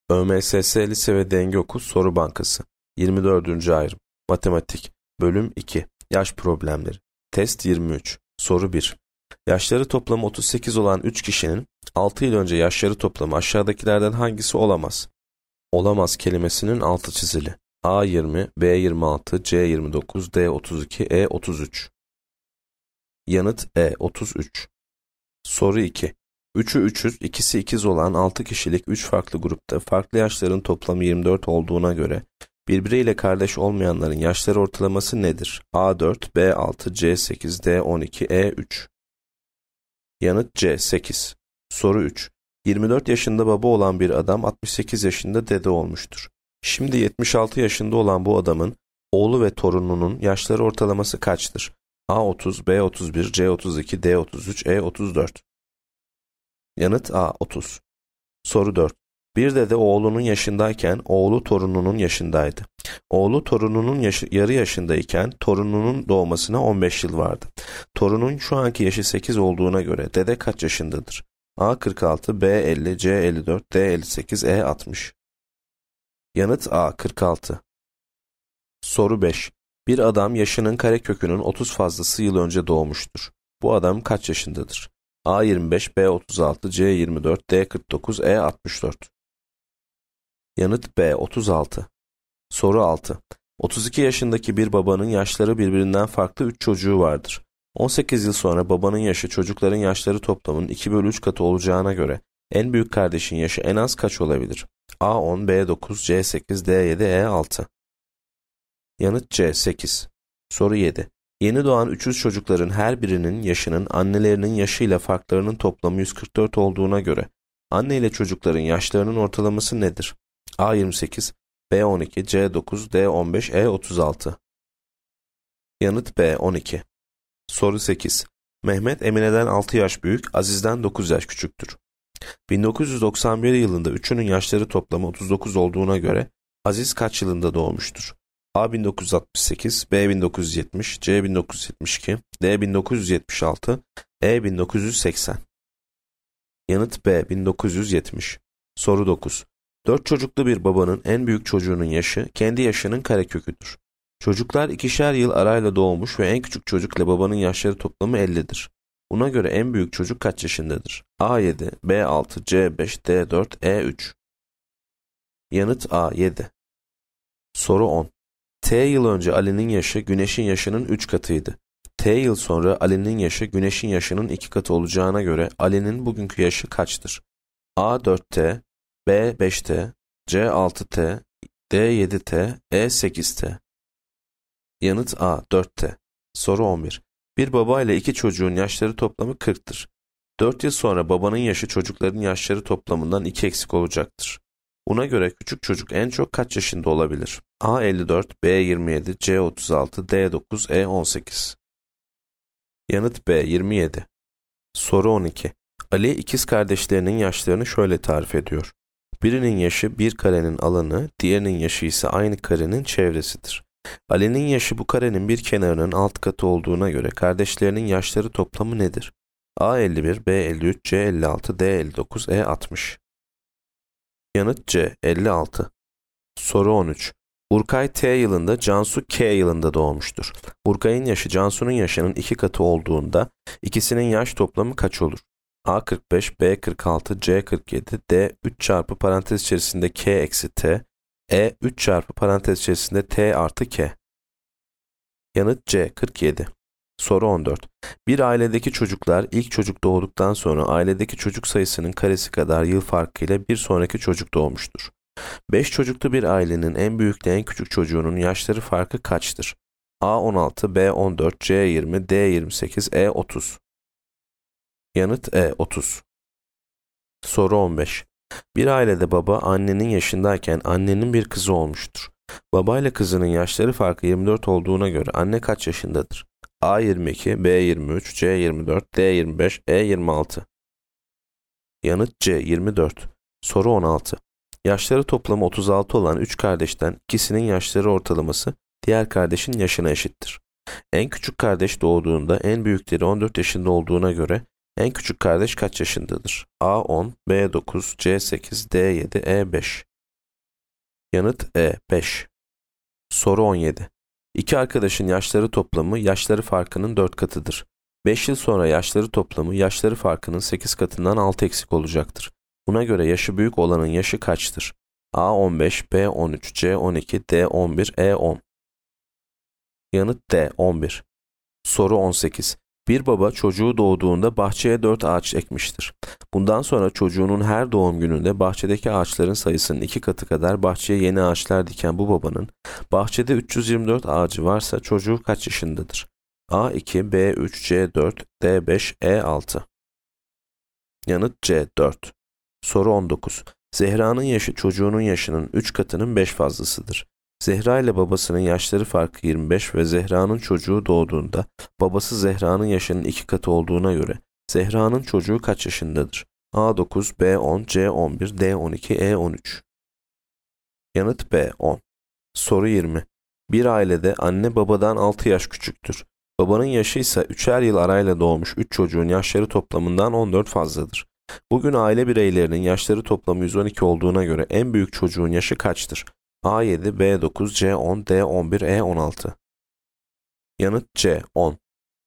ÖMSS Lise ve Denge Okul Soru Bankası 24. Ayrım Matematik Bölüm 2 Yaş Problemleri Test 23 Soru 1 Yaşları toplamı 38 olan 3 kişinin 6 yıl önce yaşları toplamı aşağıdakilerden hangisi olamaz? Olamaz kelimesinin altı çizili. A 20, B 26, C 29, D 32, E 33. Yanıt E 33. Soru 2. 3'ü 300, ikisi ikiz olan 6 kişilik 3 farklı grupta farklı yaşların toplamı 24 olduğuna göre birbiriyle kardeş olmayanların yaşları ortalaması nedir? A 4, B 6, C 8, D 12, E 3. Yanıt C 8. Soru 3. 24 yaşında baba olan bir adam 68 yaşında dede olmuştur. Şimdi 76 yaşında olan bu adamın oğlu ve torununun yaşları ortalaması kaçtır? A 30, B 31, C 32, D 33, E 34. Yanıt A 30. Soru 4. Bir dede oğlunun yaşındayken oğlu torununun yaşındaydı. Oğlu torununun yarı yaşındayken torununun doğmasına 15 yıl vardı. Torunun şu anki yaşı 8 olduğuna göre dede kaç yaşındadır? A 46, B 50, C 54, D 58, E 60. Yanıt A 46. Soru 5. Bir adam yaşının karekökünün 30 fazlası yıl önce doğmuştur. Bu adam kaç yaşındadır? A 25, B 36, C 24, D 49, E 64. Yanıt B 36. Soru 6. 32 yaşındaki bir babanın yaşları birbirinden farklı 3 çocuğu vardır. 18 yıl sonra babanın yaşı çocukların yaşları toplamının 2 bölü 3 katı olacağına göre en büyük kardeşin yaşı en az kaç olabilir? A 10, B 9, C 8, D 7, E 6. Yanıt C 8. Soru 7. Yeni doğan 300 çocukların her birinin yaşının annelerinin yaşıyla farklarının toplamı 144 olduğuna göre anne ile çocukların yaşlarının ortalaması nedir? A 28, B 12, C 9, D 15, E 36. Yanıt B 12. Soru 8. Mehmet Emine'den 6 yaş büyük, Aziz'den 9 yaş küçüktür. 1991 yılında üçünün yaşları toplamı 39 olduğuna göre Aziz kaç yılında doğmuştur? A 1968, B 1970, C 1972, D 1976, E 1980. Yanıt B 1970. Soru 9. 4 çocuklu bir babanın en büyük çocuğunun yaşı kendi yaşının kareköküdür. Çocuklar ikişer yıl arayla doğmuş ve en küçük çocukla babanın yaşları toplamı 50'dir. Buna göre en büyük çocuk kaç yaşındadır? A 7, B 6, C 5, D 4, E 3. Yanıt A 7. Soru 10. T yıl önce Ali'nin yaşı Güneş'in yaşının 3 katıydı. T yıl sonra Ali'nin yaşı Güneş'in yaşının 2 katı olacağına göre Ali'nin bugünkü yaşı kaçtır? A 4T, B 5T, C 6T, D 7T, E 8T. Yanıt A 4T. Soru 11. Bir baba ile iki çocuğun yaşları toplamı 40'tır. 4 yıl sonra babanın yaşı çocukların yaşları toplamından 2 eksik olacaktır. Buna göre küçük çocuk en çok kaç yaşında olabilir? A 54, B 27, C 36, D 9, E 18. Yanıt B 27. Soru 12. Ali ikiz kardeşlerinin yaşlarını şöyle tarif ediyor. Birinin yaşı bir karenin alanı, diğerinin yaşı ise aynı karenin çevresidir. Ali'nin yaşı bu karenin bir kenarının alt katı olduğuna göre kardeşlerinin yaşları toplamı nedir? A 51, B 53, C 56, D 59, E 60. Yanıt C 56. Soru 13. Burkay T yılında, Cansu K yılında doğmuştur. Burkay'ın yaşı Cansu'nun yaşının 2 katı olduğunda ikisinin yaş toplamı kaç olur? A 45, B 46, C 47, D 3 çarpı parantez içerisinde K eksi T, E 3 çarpı parantez içerisinde T artı K. Yanıt C 47. Soru 14. Bir ailedeki çocuklar ilk çocuk doğduktan sonra ailedeki çocuk sayısının karesi kadar yıl farkıyla bir sonraki çocuk doğmuştur. 5 çocuklu bir ailenin en büyükle en küçük çocuğunun yaşları farkı kaçtır? A 16, B 14, C 20, D 28, E 30. Yanıt E 30. Soru 15. Bir ailede baba annenin yaşındayken annenin bir kızı olmuştur. Baba ile kızının yaşları farkı 24 olduğuna göre anne kaç yaşındadır? A 22, B 23, C 24, D 25, E 26. Yanıt C 24. Soru 16. Yaşları toplamı 36 olan 3 kardeşten ikisinin yaşları ortalaması diğer kardeşin yaşına eşittir. En küçük kardeş doğduğunda en büyükleri 14 yaşında olduğuna göre en küçük kardeş kaç yaşındadır? A 10, B 9, C 8, D 7, E 5. Yanıt E 5. Soru 17. İki arkadaşın yaşları toplamı yaşları farkının 4 katıdır. 5 yıl sonra yaşları toplamı yaşları farkının 8 katından 6 eksik olacaktır. Buna göre yaşı büyük olanın yaşı kaçtır? A 15, B 13, C 12, D 11, E 10. Yanıt D 11. Soru 18. Bir baba çocuğu doğduğunda bahçeye 4 ağaç ekmiştir. Bundan sonra çocuğunun her doğum gününde bahçedeki ağaçların sayısının 2 katı kadar bahçeye yeni ağaçlar diken bu babanın bahçede 324 ağacı varsa çocuğu kaç yaşındadır? A 2, B 3, C 4, D 5, E 6. Yanıt C 4. Soru 19. Zehra'nın yaşı çocuğunun yaşının 3 katının 5 fazlasıdır. Zehra ile babasının yaşları farkı 25 ve Zehra'nın çocuğu doğduğunda babası Zehra'nın yaşının 2 katı olduğuna göre Zehra'nın çocuğu kaç yaşındadır? A 9, B 10, C 11, D 12, E 13. Yanıt B 10. Soru 20. Bir ailede anne babadan 6 yaş küçüktür. Babanın yaşı ise 3'er yıl arayla doğmuş 3 çocuğun yaşları toplamından 14 fazladır. Bugün aile bireylerinin yaşları toplamı 112 olduğuna göre en büyük çocuğun yaşı kaçtır? A 7, B 9, C 10, D 11, E 16. Yanıt C 10.